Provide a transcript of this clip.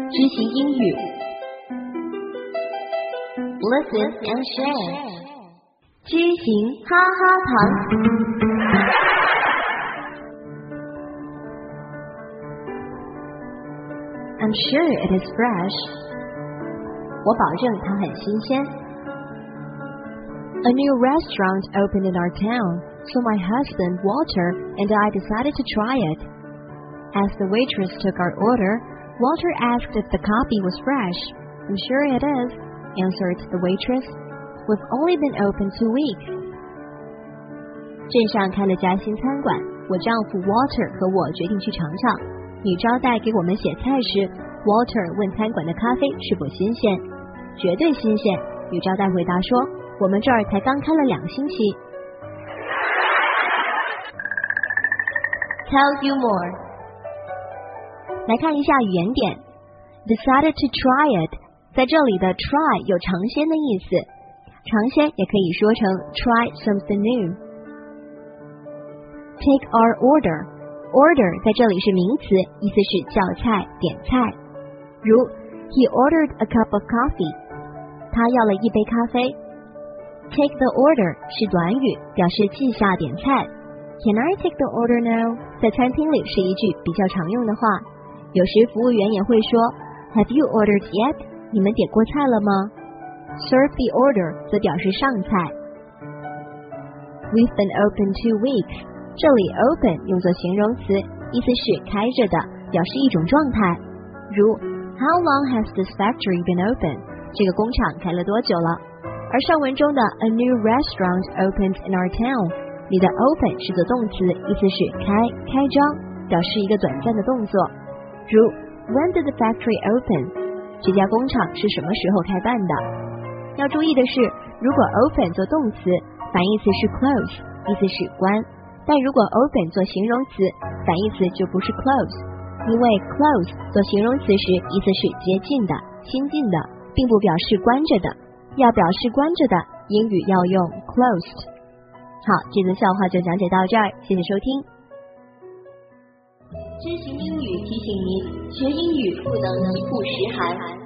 知行英语 Listen and share 知行哈哈堂I'm sure it is fresh 我保证它很新鲜 A new restaurant opened in our town, so my husband, Walter, and I decided to try it. As the waitress took our order, Walter asked if the coffee was fresh. I'm sure it is, answered the waitress. We've only been open 2 weeks. 镇上开了家新餐馆，我丈夫 Walter 和我决定去尝尝。女招待给我们写菜时 ，Walter 问餐馆的咖啡是否新鲜。绝对新鲜，女招待回答说，我们这儿才刚开了2星期。Tell you more. 来看一下语言点 Decided to try it 在这里的 try 有尝鲜的意思，尝鲜也可以说成 try something new. Take our order Order 在这里是名词，意思是叫菜点菜，如 He ordered a cup of coffee 他要了一杯咖啡。 Take the order 是短语，表示记下点菜。 Can I take the order now 在餐厅里是一句比较常用的话，有时服务员也会说 Have you ordered yet 你们点过菜了吗？ Serve the order 则表示上菜。 We've been open 2 weeks这里 open 用作形容词，意思是开着的，表示一种状态，如 How long has this factory been open 这个工厂开了多久了？而上文中的 A new restaurant opened in our town 里的 open 是做动词，意思是开张，表示一个短暂的动作，如 When did the factory open 这家工厂是什么时候开办的？要注意的是，如果 open 做动词，反义词是 close 意思是关，但如果 open 做形容词，反义词就不是 close， 因为 close 做形容词时意思是接近的、亲近的，并不表示关着的。要表示关着的，英语要用 closed。 好，这则笑话就讲解到这儿，谢谢收听。知行英语提醒您，学英语不能一步十韩。